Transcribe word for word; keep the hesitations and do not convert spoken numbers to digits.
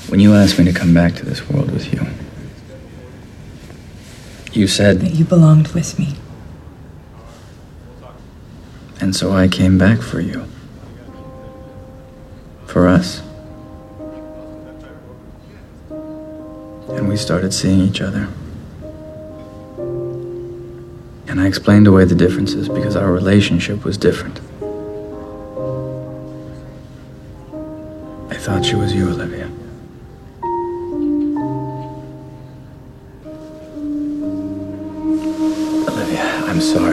When you asked me to come back to this world with you, you said... that you belonged with me. And so I came back for you. For us. And we started seeing each other. And I explained away the differences because our relationship was different. I thought she was you, Olivia. Olivia, I'm sorry.